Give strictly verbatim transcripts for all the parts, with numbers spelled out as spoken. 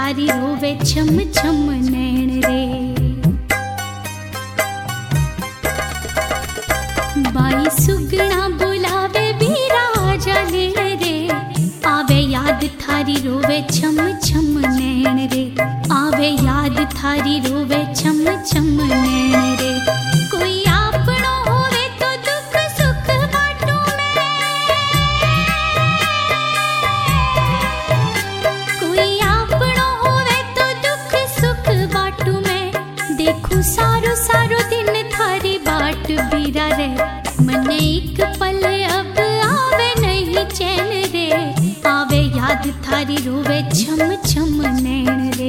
थारी रोवे छम छम नैन रे। बाई सुगना बुलावे बीरा आजा लेन रे, आवे याद थारी रोवे छम छम नैन रे, आवे याद थारी रोवे छम छम नैन रे। कोई आपनो होवे तो दुख सुख बाटू मैं, कोई आपनो होवे तो दुख सुख बाटू मैं। देखू सारो सारो दिन थारी बाट बीरा रे, मने एक पल अब आवे नहीं चैन रे, आवे याद थारी रोवे छम छम नैन रे।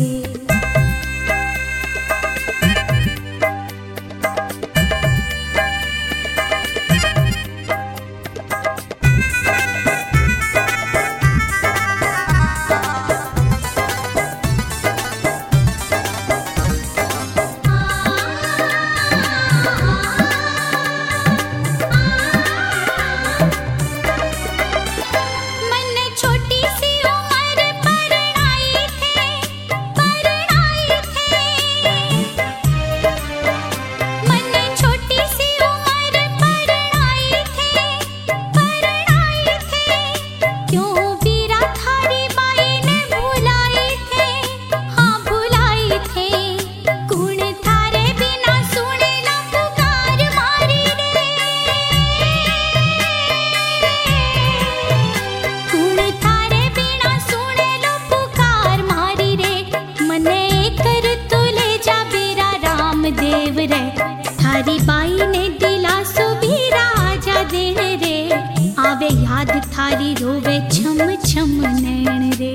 थारी बाई ने दिलासो बीरा आजा देन रे, आवे याद थारी रोवे छम छम नैन रे।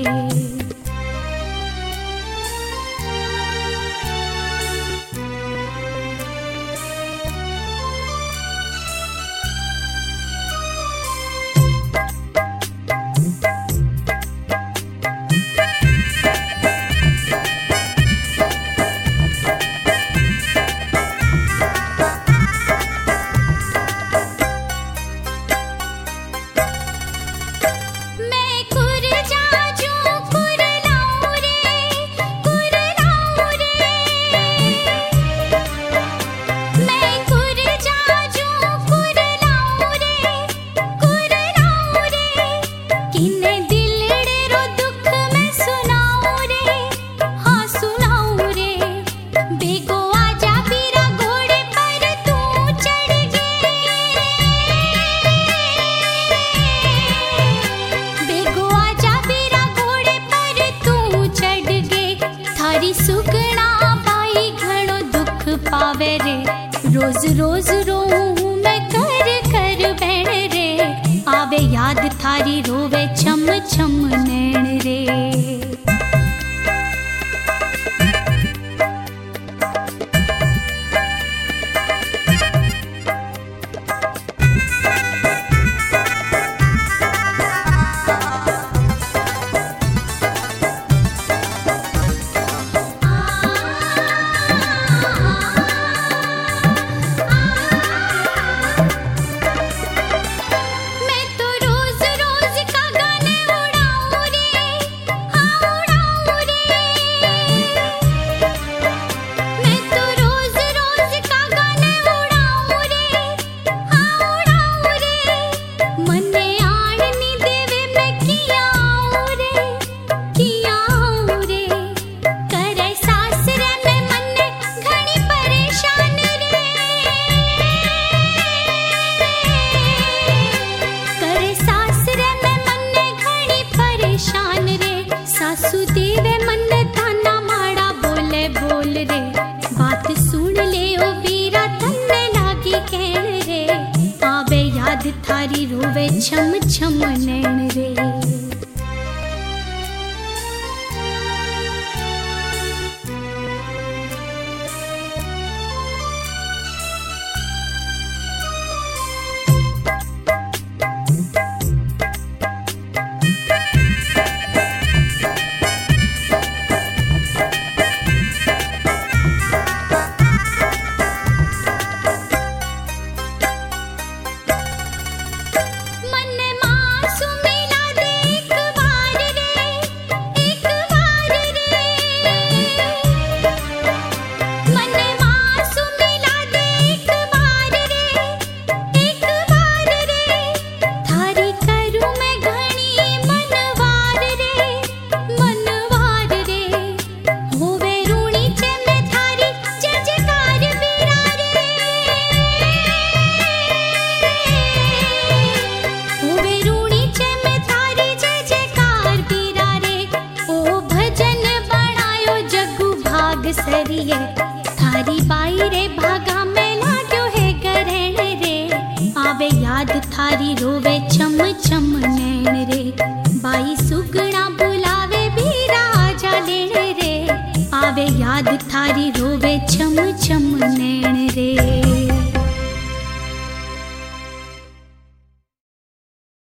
सुगना बाई घणो दुख पावे रे, रोज रोज रोऊं मैं कर कर बैण रे, आवे याद थारी रोवे छम छम नैन रे। थारी रोवे छम छम नैन रे। मन मासूम मिला दे सरिये थारी बाई रे भागा में लाग्यो है ग्रहण रे। आवे याद थारी रोवे छम छम नैन रे। बाई सुगना बुलावे बीरा आजा लेण रे। आवे याद थारी रोवे छम छम नैन रे।